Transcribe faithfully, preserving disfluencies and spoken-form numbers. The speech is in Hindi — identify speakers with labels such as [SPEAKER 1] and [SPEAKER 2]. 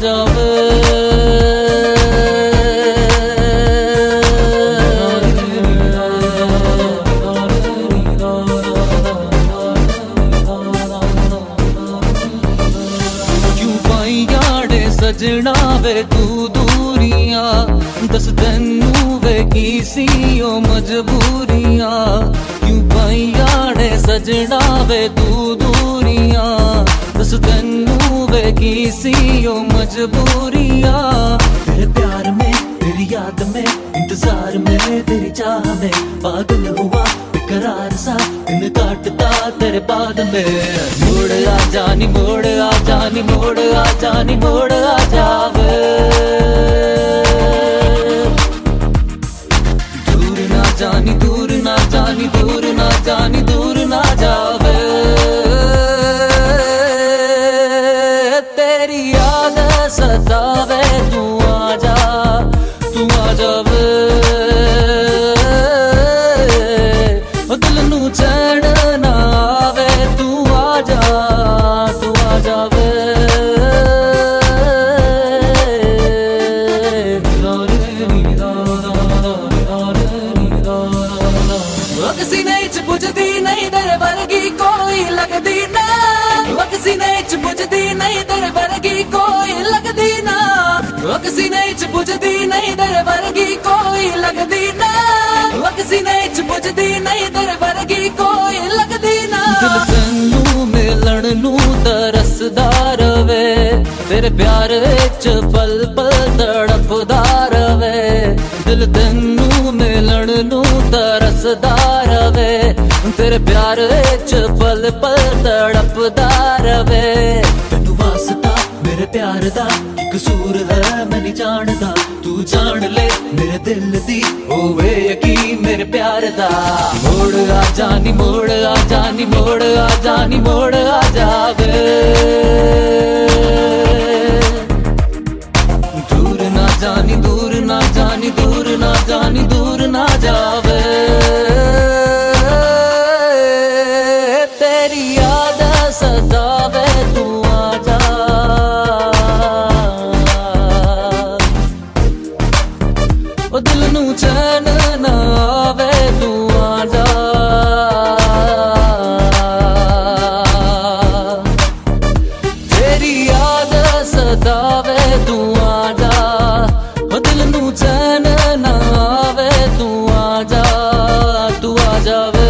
[SPEAKER 1] जावे। क्यों पाई याड़े सजना वे तू दूरियां, दस तेनू वे की सी ओ मजबूरियां। क्यों पाई याड़े सजना वे तू दूरियां, दस तेनू वे की सी ओ मजबूरियां। तेरे प्यार में, तेरी याद में, इंतजार में, तेरी चाह में पागल हुआ बेकरार सा दिन काटता तेरे बाद में। मोड़ आ जानी, मोड़ आ जानी, मोड़ आ जानी, मोड़ आ जावे। दूर ना जानी, दूर ना जानी, दूर ना जानी, दूर ना जावे। तेरी याद सतावे, तू आ जा, तू आ जावे। दिल नू चैन ना आवे, तू आ जा, तू आ जावे। किसी ने च बुझदी नहीं तेरे वर्गी कोई लगदी ना, किसी ने च बुझदी नहीं तेरे वर्गी कोई लगदी ना, किसी ने च बुझदी नहीं तेरे वर्गी कोई लगदी ना, किसी ने च बुझदी नहीं तेरे वर्गी कोई लगदी ना। दिल तैनू मिलन नू तरसदा रवे, तेरे प्यार विच पल पल तड़पदा रवे। दिल तैनू मिलन नू तरसदा रवे, तेरे प्यार विच पल पल तड़पदा रवे। तैनू वास्ता मेरे प्यार दा की कसूर है मैं नहीं जानदा, तू जान ले मेरे दिल दी होवे यकीन मेरे प्यार दा। मोड़ आ जानी, मोड़ आ जानी, मोड़ आ जानी, मोड़ आ जावे। दूर ना जानी, दूर ना जानी, दूर ना जानी, दूर ना जावे। तेरी याद सतावे, तू आ जा। ओ दिल नू चैन ना आवे, तू आ जा। तेरी याद सतावे, तू आ जा। ओ दिल नू चैन ना आवे, तू आ जा, तू आ जावे।